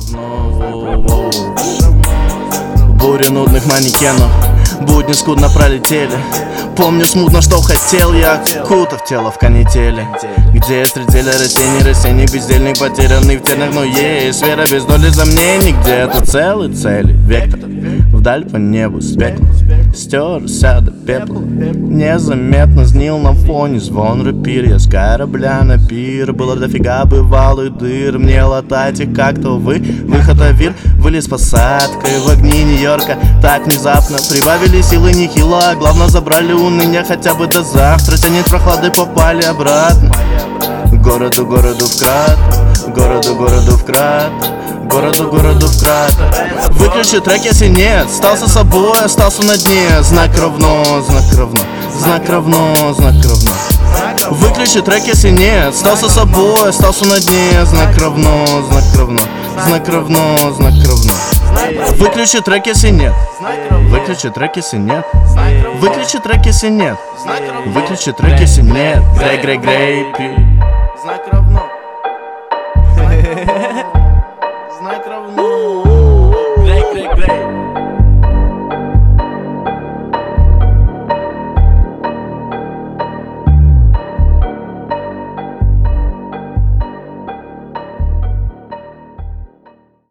равно. Буря нудных манекенов, будни скудно пролетели. Помню смутно, что хотел я, кутав тело в канители. Где среди растений бездельник, потерянный в тенях. Но есть вера без доли сомнений, где-то целый цели вектор. Вдаль по небу спектр стерся до пепла. Незаметно сгнил на фоне звон рапир. Я с корабля на пир. Было дофига бывалых дыр. Мне латать их как-то, увы. Выход авир, вылез посадкой в огни Нью-Йорка. Так внезапно прибавили силы нехило. Главное забрали уныние хотя бы до завтра. Тянет прохлады, попали обратно. Городу вкрат, городу вкрат, городу вкрат. Выключи трек, если нет. Остался собой, остался на дне. Знак равно, знак равно, знак равно, знак равно. Выключи трек, если нет. Остался собой, остался на дне. Знак равно, знак равно, знак равно, знак равно. Выключи трек, если нет. Выключи трек, если нет. Выключи трек, если нет. Выключи трек, если нет. Грей, грей, грей.